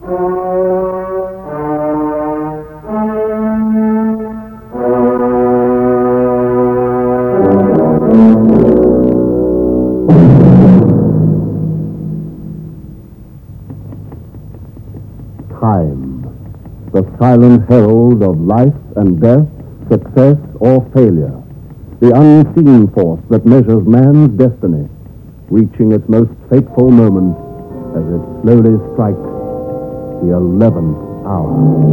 Time, the silent herald of life and death, success or failure, the unseen force that measures man's destiny, reaching its most fateful moment as it slowly strikes the 11th hour.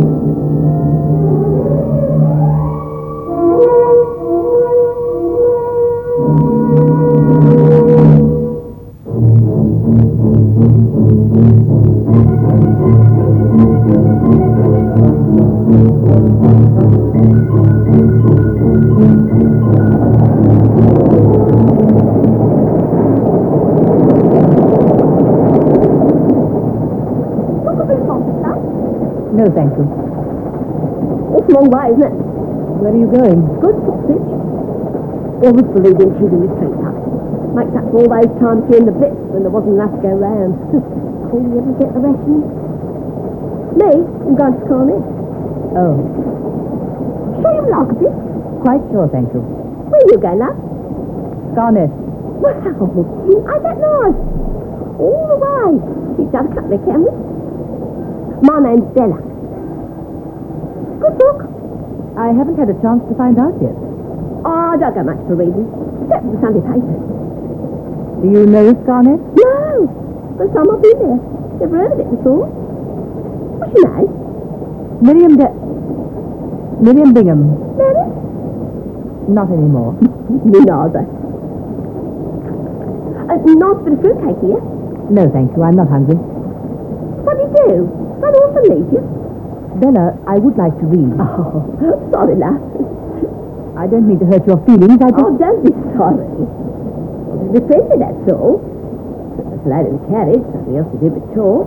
No, thank you. It's a long way, isn't it? Where are you going? Good, Foxbridge. Always believed in choosing the straight path. Makes up for all those times during the blitz when there wasn't enough to go round. Call you ever get the rations? Me? I'm going to Scarnet. Oh, Sure you like it? quite sure, thank you. Where are you going, love? Scarnet. Wow, ain't that nice? All the way. She's done a couple of, can we? My name's Della. Good book. I haven't had a chance to find out yet. Oh, I don't go much for reading. Except for the Sunday papers. Do you know Scarnet? No. First time I've been there. Never heard of it before. What's your name? Miriam Bingham. Mary? Not anymore. Me neither. Nice bit of fruitcake here. No, thank you. I'm not hungry. What do you do? Run off and leave you? Bella, I would like to read. Oh, sorry, love. I don't mean to hurt your feelings. I just... Oh, don't be sorry. Be friendly, that's all. There's a lad in the carriage, nothing else to do but talk.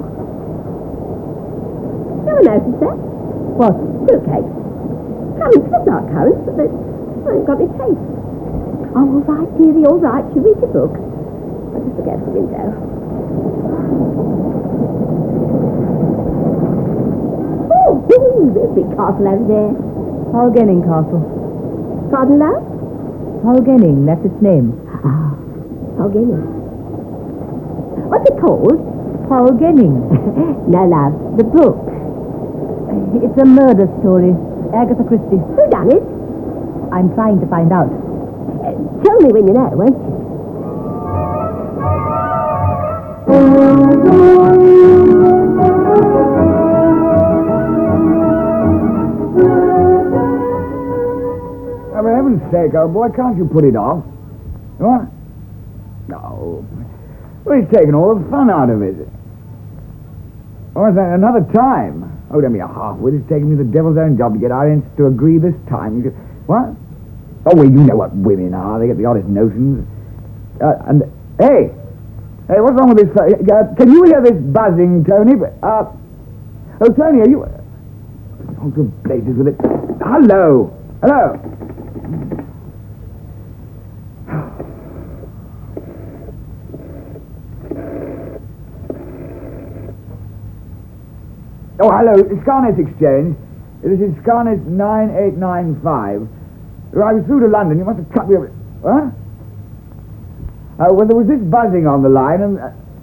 Never noticed that? What? Fruitcakes. Currants look like currants, but they ain't got any taste. Oh, all right, dearie, all right. You read your book. I'll just look out the window. Oh, there's a big castle over there. Polgenning Castle. Pardon, love? Polgenning, that's its name. Ah, Polgenning. What's it called? Polgenning. No, love, the book. It's a murder story. Agatha Christie. Who done it? I'm trying to find out. Tell me when you know, won't you? Oh, for heaven's sake, old boy, can't you put it off? What? No. Well, he's taken all the fun out of it. Or is that another time? Oh, don't be a half-wit. It's taken me the devil's own job to get our ends to agree this time. What? Oh, well, you know what women are. They get the oddest notions. And, hey, what's wrong with this? Can you hear this buzzing, Tony? Oh, Tony, are you... Oh, to blazes with it. Hello. Oh, hello. Scarnet's Exchange. This is Scarnet 9895. I was through to London. You must have cut me off. What? Well, there was this buzzing on the line, and...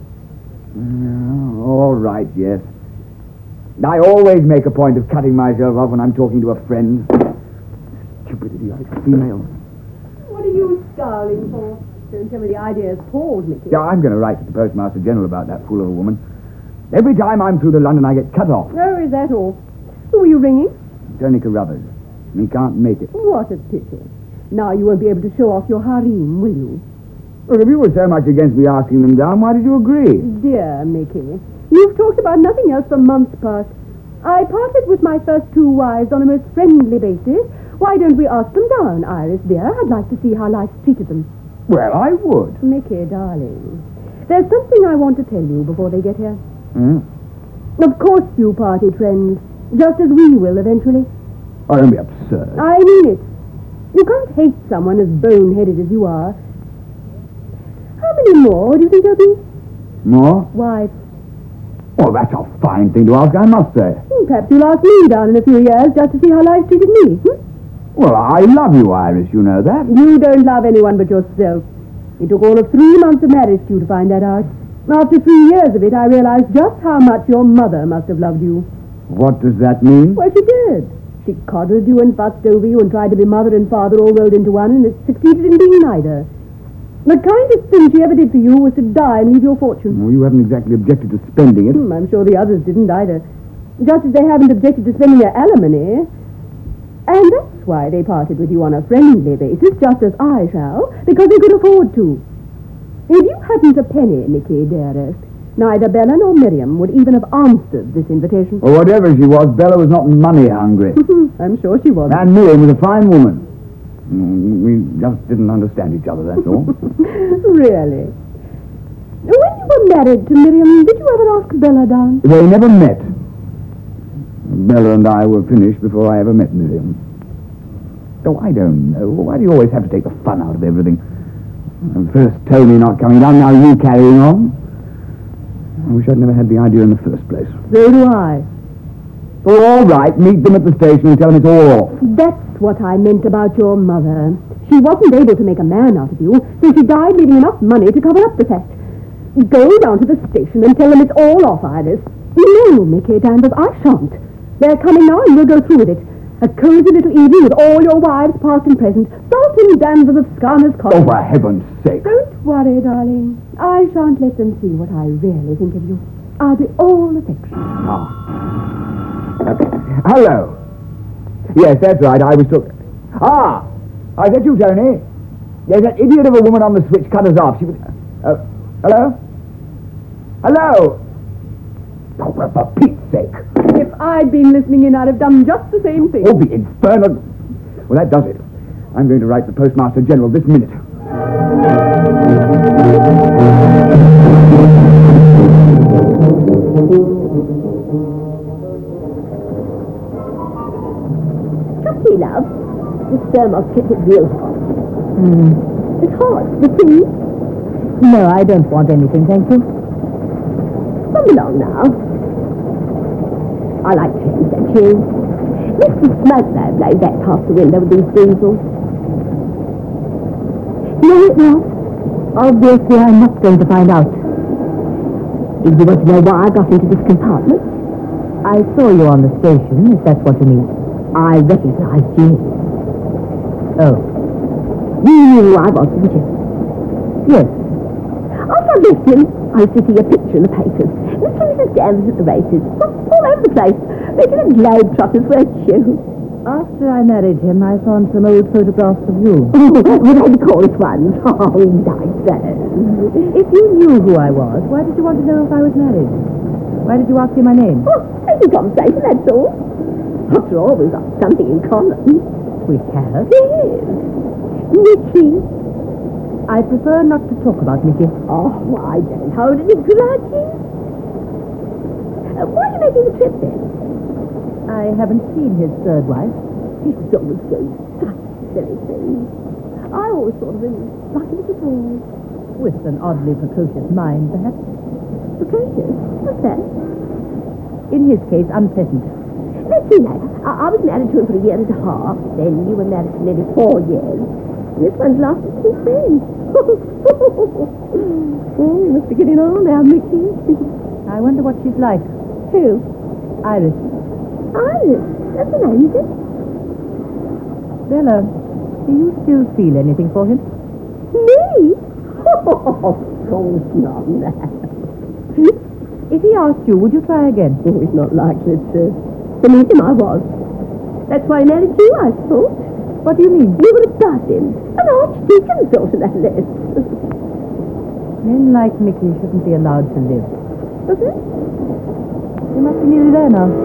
all right, yes. I always make a point of cutting myself off when I'm talking to a friend. Stupid idiotic female. What are you scowling for? Don't tell me the idea's Paul's, Mickey. Yeah, I'm going to write to the Postmaster General about that fool of a woman. Every time I'm through to London, I get cut off. Oh, is that all? Who are you ringing? Tony Carruthers. He can't make it. What a pity. Now you won't be able to show off your harem, will you? Well, if you were so much against me asking them down, why did you agree? Dear Mickey, you've talked about nothing else for months past. I parted with my first two wives on a most friendly basis. Why don't we ask them down, Iris, dear? I'd like to see how life treated them. Well, I would. Mickey, darling, there's something I want to tell you before they get here. Hmm? Of course you parted friends, just as we will eventually. Oh, don't be absurd. I mean it. You can't hate someone as bone-headed as you are. How many more do you think there'll be? More? Wives. Well, that's a fine thing to ask, I must say. Perhaps you'll ask me down in a few years just to see how life treated me. Well, I love you, Iris, you know that. You don't love anyone but yourself. It took all of 3 months of marriage for you to find that out. After 3 years of it, I realized just how much your mother must have loved you. What does that mean? Well, she did. She coddled you and fussed over you and tried to be mother and father all rolled into one, and it succeeded in being neither. The kindest thing she ever did for you was to die and leave your fortune. Well, you haven't exactly objected to spending it. I'm sure the others didn't either. Just as they haven't objected to spending their alimony. And that's why they parted with you on a friendly basis, just as I shall, because they could afford to. If you hadn't a penny, Mickey, dearest, neither Bella nor Miriam would even have answered this invitation. Well, whatever she was, Bella was not money hungry. I'm sure she wasn't. And Miriam was a fine woman. We just didn't understand each other, that's all. Really? When you were married to Miriam, did you ever ask Bella down? They never met. Bella and I were finished before I ever met Miriam. Oh, I don't know. Why do you always have to take the fun out of everything? First Tony not coming down, now you carrying on. I wish I'd never had the idea in the first place. So do I. Oh, all right, meet them at the station and tell them it's all off. That's what I meant about your mother. She wasn't able to make a man out of you, so she died leaving enough money to cover up the fact. Go down to the station and tell them it's all off, Iris. No, Mickey Danvers, I shan't. They're coming now and we'll go through with it. A cozy little evening with all your wives, past and present. Dalton Danvers of Scarner's Cottage. Oh, for heaven's sake. Don't worry, darling. I shan't let them see what I really think of you. I'll be all affection. Hello. Yes, that's right, I was took... Ah! Is that you, Tony? Yes, that idiot of a woman on the switch cut us off. She was... hello? Hello? Oh, well, for Pete's sake. If I'd been listening in, I'd have done just the same thing. Oh, the infernal... Well, that does it. I'm going to write the Postmaster General this minute. Trust me, love. This thermos kept it real hot. It's hot. The tea? No, I don't want anything, thank you. Come along now. I like change, don't you? Mr. Smoke, though, blows that past the window with these diesels. No, it won't. Obviously, I'm not going to find out. Do you want to know why I got into this compartment? I saw you on the station, if that's what you mean. I recognized you. Oh. You knew who I was, didn't you? Yes. After I left him, I used to see a picture in the papers. Mr. and Mrs. Danvers at the races. All over the place. Regular globetrotters, weren't you? After I married him, I found some old photographs of you. Oh, were they the chorus ones? Oh, nice those. If you knew who I was, why did you want to know if I was married? Why did you ask me my name? Oh, it's a conversation, that's all. After all, we've got something in common. We have? Yes. Mickey. I prefer not to talk about Mickey. Oh, I don't hold any grudges. Why are you making the trip, then? I haven't seen his third wife. He's always doing such silly things. I always thought of him like a little boy. With an oddly precocious mind, perhaps. Precocious? What's that? In his case, unpleasant. Let's see now. I was married to him for 1.5 years. Then you were married for nearly 4 years. And this one's lasted since then. Oh, you must be getting on now, Mickey. I wonder what she's like. Who? Iris. Iris? That's the name, is it? Bella, do you still feel anything for him? Me? Oh, of course not now. If he asked you, would you try again? Oh, it's not likely to. To meet him, I was. That's why I married you, I thought. What do you mean? You were above him. An archdeacon sort of that list. Men like Mickey shouldn't be allowed to live. Was it? You must be nearly there now.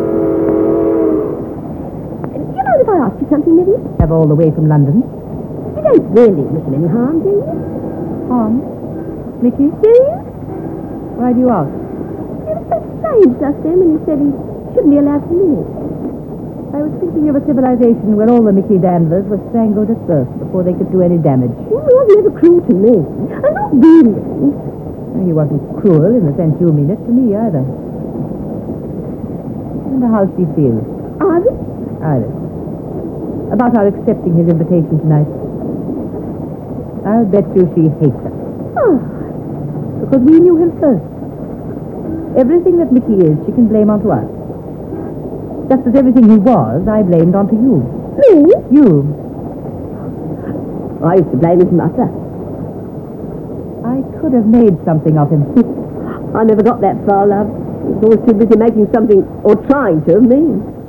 Do you know if I asked you something, Millie? Have all the way from London. You don't really wish him any harm, do you? Harm? Mickey? Do you? Why do you ask? You were so strange just then when you said he shouldn't be allowed to live. I was thinking of a civilization where all the Mickey Danvers were strangled at birth before they could do any damage. Well, he was never cruel to me. I'm not really. He wasn't cruel in the sense you mean it to me either. And how does she feel? Iris? Iris. About our accepting his invitation tonight. I'll bet you she hates us. Oh. Because we knew him first. Everything that Mickey is, she can blame onto us. Just as everything he was, I blamed onto you. Me? You. I used to blame his mother. I could have made something of him. I never got that far, love. He was always too busy making something, or trying to, of me.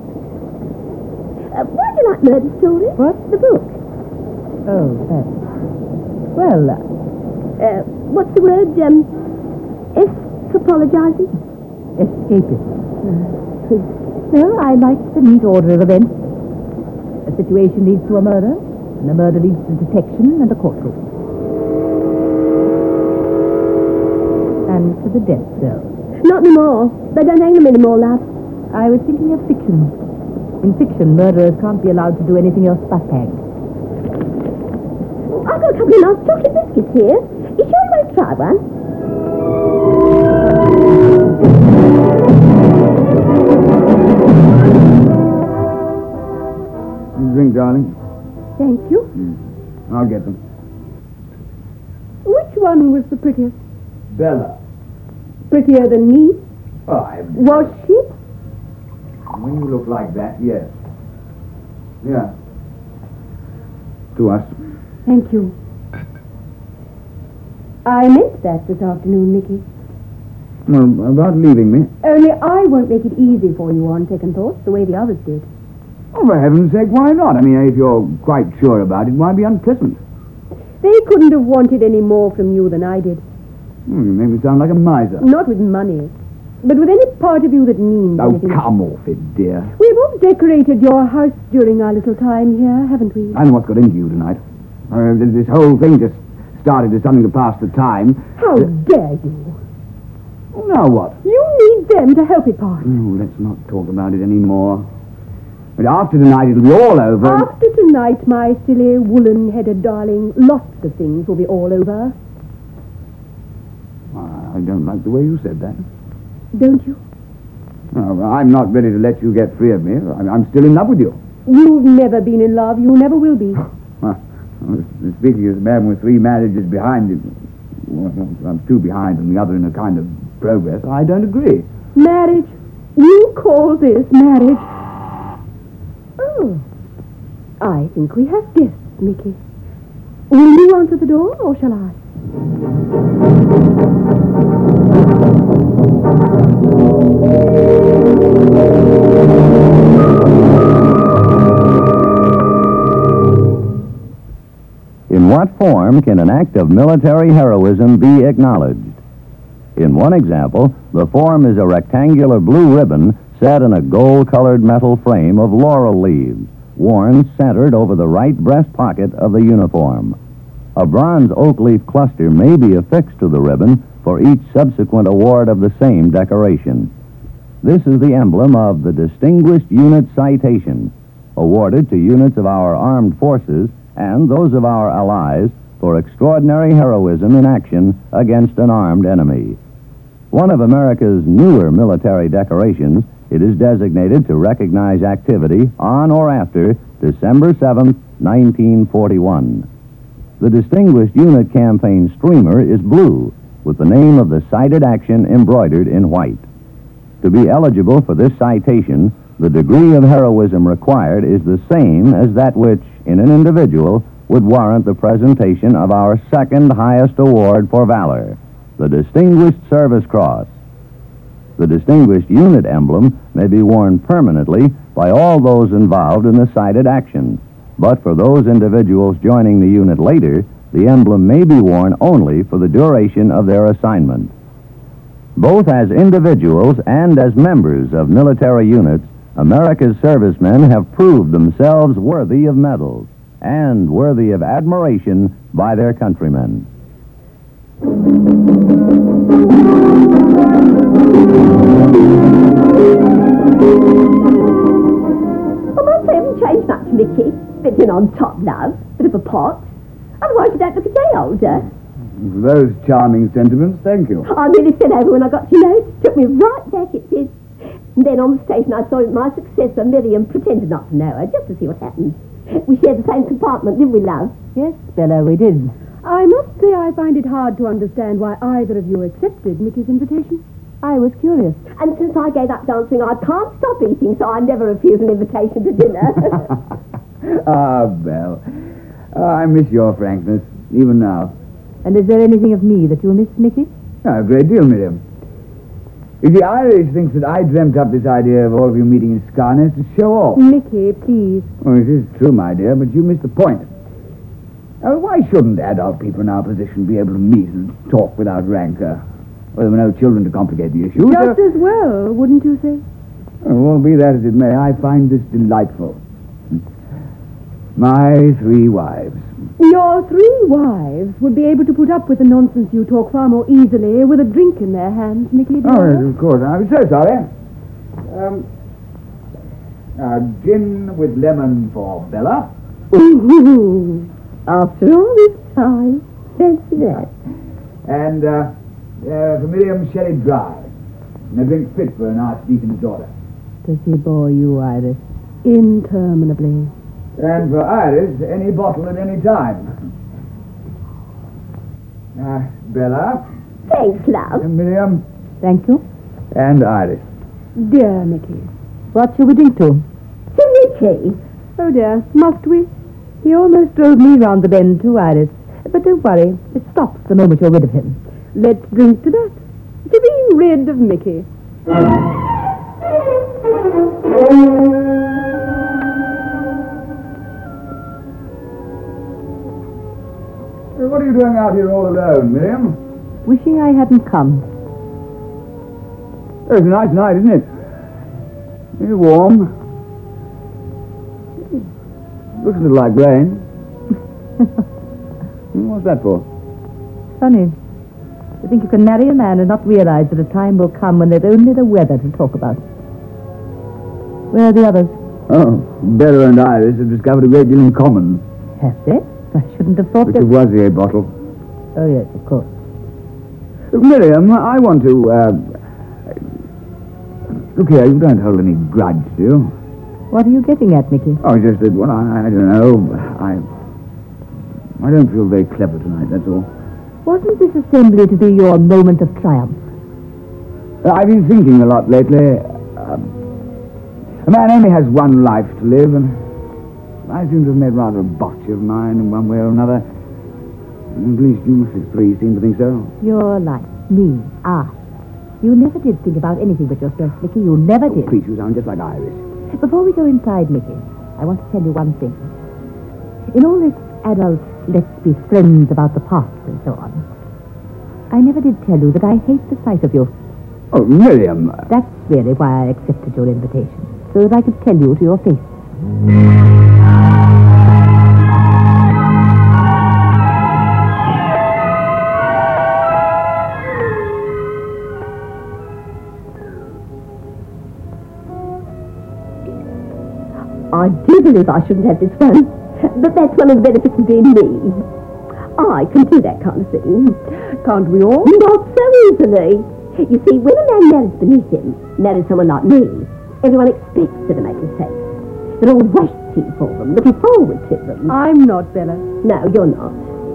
Why do you like murder stories? What? The book. Oh, that. Well, What's the word? Escapologizing? escapist. No, I like the neat order of events. A situation leads to a murder, and a murder leads to detection and a courtroom. And to the death cell. Not anymore. They don't hang them anymore, love. I was thinking of fiction. In fiction, murderers can't be allowed to do anything else but hang. I've got a couple of nice chocolate biscuits here. You sure you won't try one? Drink, darling. Thank you. I'll get them. Which one was the prettiest? Bella. Prettier than me? Oh, Was she? when you look like that, yes. Yeah. To us. Thank you. I meant that this afternoon, Nicky. Well, about leaving me. Only I won't make it easy for you on second thoughts, the way the others did. Oh, for heaven's sake, why not? I mean, if you're quite sure about it, why be unpleasant? They couldn't have wanted any more from you than I did. You make me sound like a miser. Not with money, but with any part of you that means Oh, anything. come off it, dear. We've all decorated your house during our little time here, haven't we? I know what's got into you tonight. This whole thing just started as something to pass the time. How dare you? Now what? You need them to help it pass. Oh, let's not talk about it anymore. But after tonight, it'll be all over. After tonight, my silly woolen-headed darling, lots of things will be all over. I don't like the way you said that. Don't you? No, I'm not ready to let you get free of me. I'm still in love with you. You've never been in love. You never will be. Speaking as a man with 3 marriages behind him, well, I'm 2 behind and the other in a kind of progress, I don't agree. Marriage? You call this marriage? Oh, I think we have guests, Mickey. Will you answer the door, or shall I? In what form can an act of military heroism be acknowledged? In one example, the form is a rectangular blue ribbon set in a gold-colored metal frame of laurel leaves, worn centered over the right breast pocket of the uniform. A bronze oak leaf cluster may be affixed to the ribbon for each subsequent award of the same decoration. This is the emblem of the Distinguished Unit Citation, awarded to units of our armed forces and those of our allies for extraordinary heroism in action against an armed enemy. One of America's newer military decorations, it is designated to recognize activity on or after December 7th, 1941. The Distinguished Unit Campaign streamer is blue, with the name of the cited action embroidered in white. To be eligible for this citation, the degree of heroism required is the same as that which, in an individual, would warrant the presentation of our second highest award for valor, the Distinguished Service Cross. The Distinguished Unit emblem may be worn permanently by all those involved in the cited action, but for those individuals joining the unit later, the emblem may be worn only for the duration of their assignment. Both as individuals and as members of military units, America's servicemen have proved themselves worthy of medals and worthy of admiration by their countrymen. Well, my haven't changed much, Mickey. Bit in on top, love. Bit of a pot. Otherwise, you don't look a day older. For those charming sentiments, thank you. I nearly fell over when I got your note. Took me right back. It says, And then on the station I saw my successor, Miriam, pretended not to know her, just to see what happened. We shared the same compartment, didn't we, love? Yes, Bella, we did. I must say I find it hard to understand why either of you accepted Mickey's invitation. I was curious. And since I gave up dancing, I can't stop eating, so I never refuse an invitation to dinner. Ah, Belle. I miss your frankness, even now. And is there anything of me that you miss, Mickey? A great deal, Miriam. You see, Iris thinks that I dreamt up this idea of all of you meeting in Scarness to show off. Mickey, please. Oh, it is true, my dear, but you missed the point. Now, why shouldn't adult people in our position be able to meet and talk without rancor? Well, there were no children to complicate the issue. Just as well, wouldn't you say? Well, be that as it may, I find this delightful. My 3 wives. Your 3 wives would be able to put up with the nonsense you talk far more easily with a drink in their hands, Mickey. Oh, yes, of course. I'm so sorry. Gin with lemon for Bella. Ooh, after all this time, fancy that. And for Miriam, sherry dry. And a drink fit for an archdeacon's daughter. Does he bore you, Iris? Interminably. And for Iris, any bottle at any time. Bella. Thanks, love. And Miriam. Thank you. And Iris. Dear Mickey. What shall we drink to? To Mickey. Oh, dear. Must we? He almost drove me round the bend too, Iris. But don't worry, it stops the moment you're rid of him. Let's drink to that. To being rid of Mickey. What are you doing out here all alone, Miriam? Wishing I hadn't come. It's a nice night, isn't it? It's warm. Looks a little like rain. What's that for? Funny. You think you can marry a man and not realize that a time will come when there's only the weather to talk about. Where are the others? Oh, Bella and Iris have discovered a great deal in common. Have they? I shouldn't have thought With that... the Voisier bottle. Oh, yes, of course. Miriam, I want to, Look here, you don't hold any grudge, do you? What are you getting at, Mickey? Oh, just that, well, I don't know. I don't feel very clever tonight, that's all. Wasn't this assembly to be your moment of triumph? I've been thinking a lot lately. A man only has one life to live, and I seem to have made rather a botch of mine in one way or another. At least you 3 seem to think so. Your life. Me. I. You never did think about anything but yourself, Mickey. You never did. Please, you sound just like Iris. Before we go inside, Mickey, I want to tell you one thing. In all this adult, let's be friends about the past and so on, I never did tell you that I hate the sight of you. Oh, Miriam. That's really why I accepted your invitation, so that I could tell you to your face. I do believe I shouldn't have this one. But that's one of the benefits of being me. I can do that kind of thing. Can't we all? Not so easily. You see, when a man marries beneath him, marries someone like me, everyone expects her to make mistakes. They're all waiting for them, looking forward to them. I'm not, Bella. No, you're not.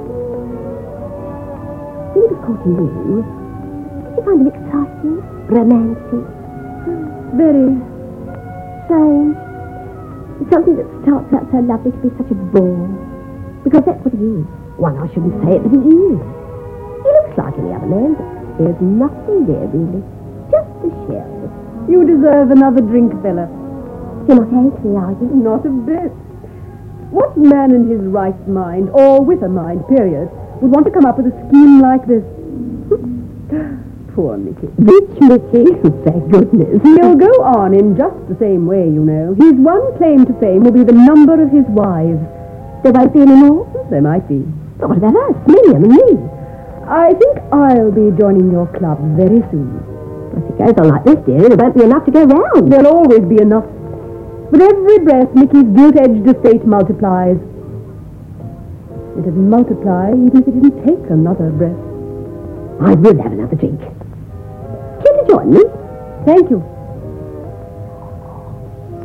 When he was courting you, did you find him exciting, romantic? Very. Strange. Something that starts out so lovely to be such a bore. Because that's what he is. Well, I shouldn't say it, but he is. He looks like any other man, but there's nothing there, really. Just a shell. You deserve another drink, Bella. You're not angry, are you? Not a bit. What man in his right mind, or with a mind, period, would want to come up with a scheme like this? Poor Mickey. Rich Mickey, thank goodness. He'll go on in just the same way, you know. His one claim to fame will be the number of his wives. There won't be any more? There might be. But what about us, Miriam and me? I think I'll be joining your club very soon. If it goes on like this, dear, there won't be enough to go round. There'll always be enough. With every breath, Mickey's gilt-edged estate multiplies. It'd multiply even if it didn't take another breath. I will have another drink. Care to join me? Thank you.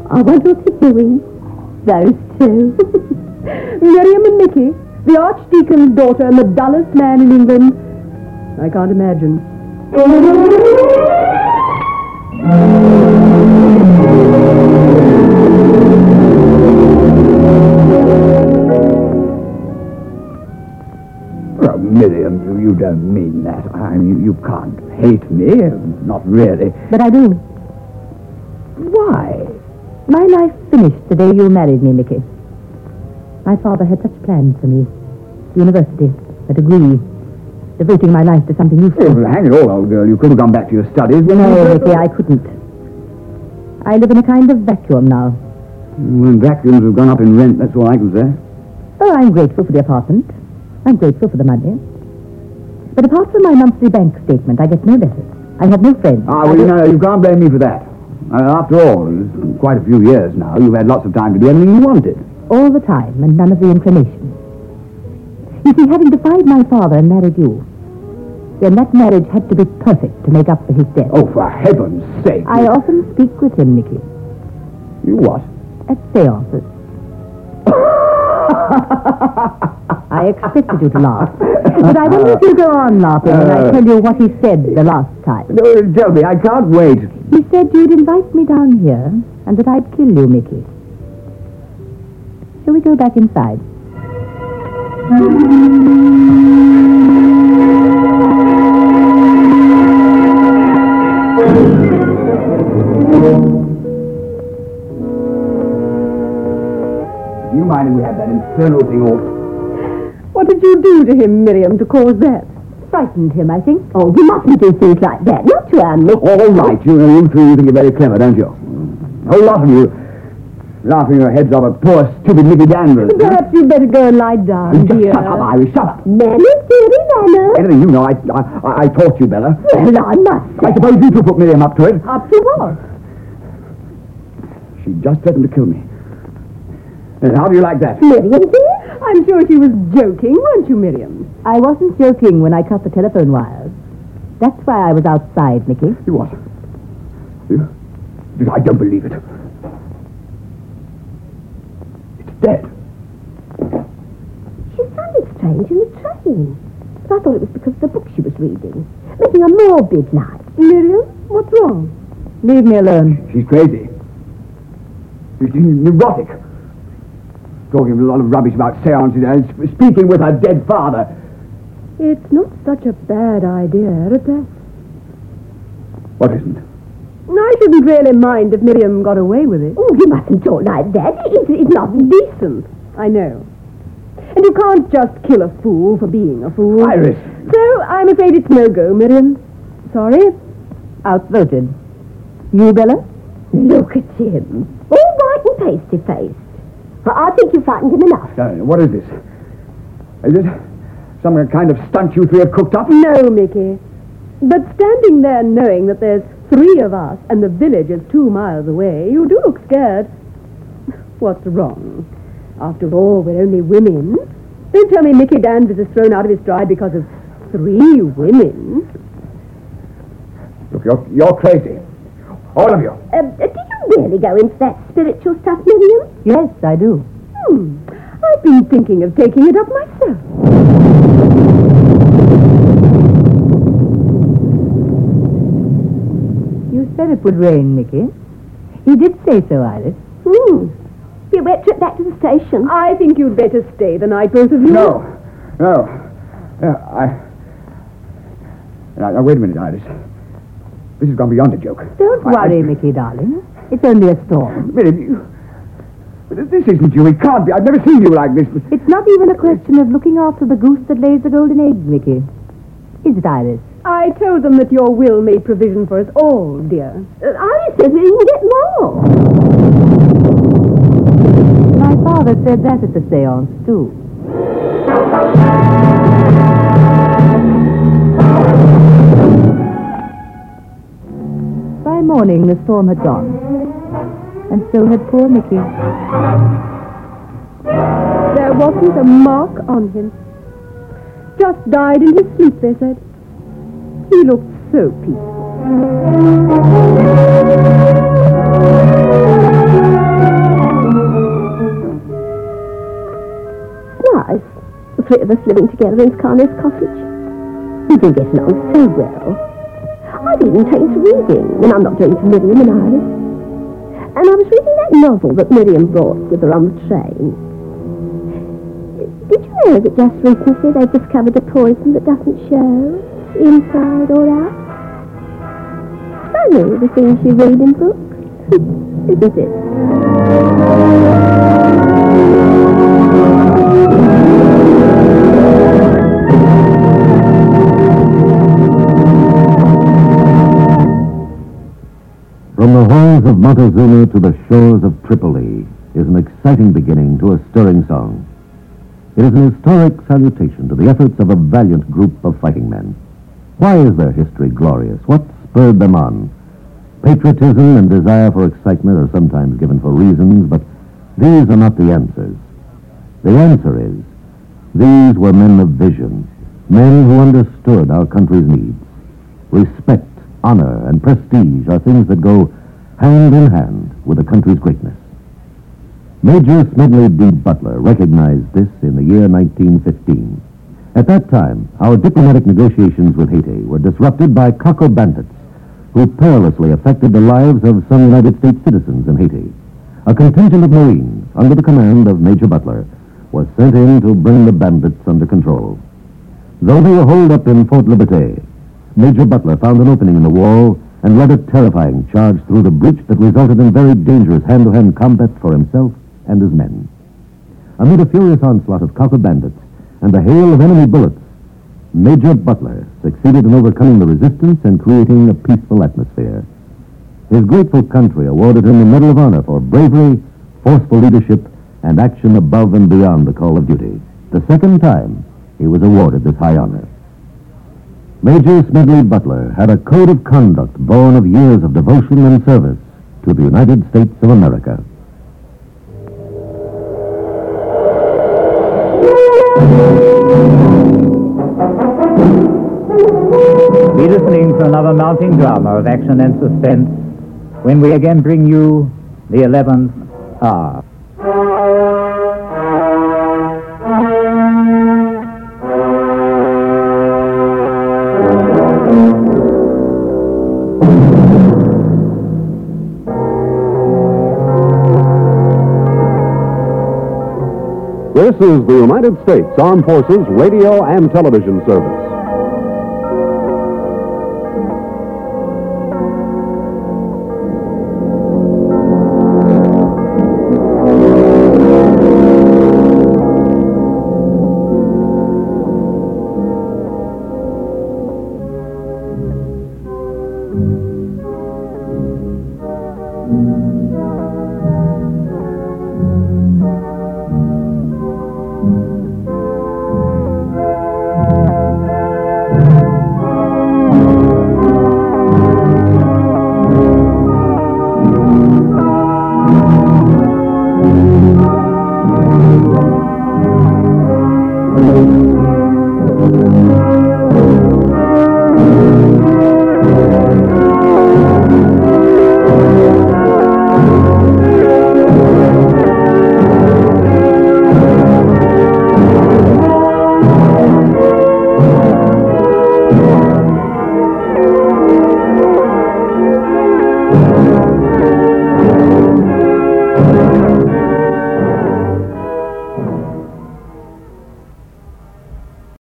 I wonder what he's doing. Those two. Miriam and Mickey, the Archdeacon's daughter and the dullest man in England. I can't imagine. Well, Miriam, you don't mean that. I mean, you can't hate me. Not really. But I do. Why? My life finished the day you married me, Mickey. My father had such plans for me. University, a degree, devoting my life to something useful. Well, hang it all, old girl. You could have gone back to your studies. No, Mickey, I couldn't. I live in a kind of vacuum now. When vacuums have gone up in rent, that's all I can say. Oh, I'm grateful for the apartment. I'm grateful for the money. But apart from my monthly bank statement, I get no letters. I have no friends. Well, no, you can't blame me for that. After all, it's quite a few years now. You've had lots of time to do anything you wanted. All the time, and none of the inclination. You see, having defied my father and married you, then that marriage had to be perfect to make up for his death. Oh, for heaven's sake. I often speak with him, Mickey. You what? At seances. I expected you to laugh. But I wonder if you go on laughing when I tell you what he said the last time. No, tell me, I can't wait. He said you'd invite me down here and that I'd kill you, Mickey. Shall we go back inside? Do you mind if we have that infernal thing off? What did you do to him, Miriam, to cause that? Frightened him, I think. Oh, you mustn't do things like that. Not to our Mickey. All right, you two think you're very clever, don't you? A whole lot of you laughing your heads off at poor, stupid Mickey Danvers. Perhaps you'd better go and lie down, dear. Shut up, Iris, shut up. Manners, dearie, manners. Anything you know, I taught you, Bella. Well, I must I suppose you two put Miriam up to it. Up to what? She just threatened to kill me. And how do you like that? Miriam, dear? I'm sure she was joking, weren't you, Miriam? I wasn't joking when I cut the telephone wires. That's why I was outside, Mickey. You what? I don't believe it. It's dead. She sounded strange in the train. But I thought it was because of the book she was reading. Making a morbid light. Miriam, what's wrong? Leave me alone. She's crazy. She's neurotic. Talking a lot of rubbish about seances and speaking with her dead father. It's not such a bad idea, at that. What isn't? I shouldn't really mind if Miriam got away with it. Oh, you mustn't talk like that. It's not Decent, I know. And you can't just kill a fool for being a fool. Iris! So, I'm afraid it's no go, Miriam. Sorry. Outvoted. You, Bella? Look at him. All white and pasty-faced. I think you frightened him enough. What is this? Is it some kind of stunt you three have cooked up? No, Mickey. But standing there knowing that there's 3 of us and the village is 2 miles away, you do look scared. What's wrong? After all, we're only women. Don't tell me Mickey Danvers is thrown out of his stride because of 3 women. Look, you're crazy. All of you. Do you really go into that spiritual stuff, Miriam? Yes, I do. I've been thinking of taking it up myself. You said it would rain, Mickey. He did say so, Iris. You better trip back to the station. I think you'd better stay the night, both of you. No. Now, wait a minute, Iris. This has gone beyond a joke. Don't worry, Mickey, darling. It's only a storm. This isn't you. It can't be. I've never seen you like this. It's not even a question of looking after the goose that lays the golden eggs, Mickey. Is it, Iris? I told them that your will made provision for us all, dear. Iris says we can get more. My father said that at the seance, too. By morning, the storm had gone. And so had poor Mickey. There wasn't a mark on him. Just died in his sleep, they said. He looked so peaceful. three of us living together in Scarlet's cottage. We've been getting on so well. I've even taken to reading when I'm not doing to Miriam and Iris. And I was reading that novel that Miriam brought with her on the train. Did you know that just recently they've discovered a poison that doesn't show, inside or out? Funny, the things you read in books, isn't it? From the halls of Montezuma to the shores of Tripoli is an exciting beginning to a stirring song. It is an historic salutation to the efforts of a valiant group of fighting men. Why is their history glorious? What spurred them on? Patriotism and desire for excitement are sometimes given for reasons, but these are not the answers. The answer is, these were men of vision, men who understood our country's needs. Respect, honor, and prestige are things that go hand in hand with a country's greatness. Major Smedley D. Butler recognized this in the year 1915. At that time, our diplomatic negotiations with Haiti were disrupted by Cocker bandits who perilously affected the lives of some United States citizens in Haiti. A contingent of Marines, under the command of Major Butler, was sent in to bring the bandits under control. Though they were holed up in Fort Liberté, Major Butler found an opening in the wall and led a terrifying charge through the breach that resulted in very dangerous hand-to-hand combat for himself and his men. Amid a furious onslaught of Cocker bandits and a hail of enemy bullets, Major Butler succeeded in overcoming the resistance and creating a peaceful atmosphere. His grateful country awarded him the Medal of Honor for bravery, forceful leadership, and action above and beyond the call of duty. The second time he was awarded this high honor. Major Smedley Butler had a code of conduct born of years of devotion and service to the United States of America. Be listening to another mounting drama of action and suspense when we again bring you the 11th hour. This is the United States Armed Forces Radio and Television Service.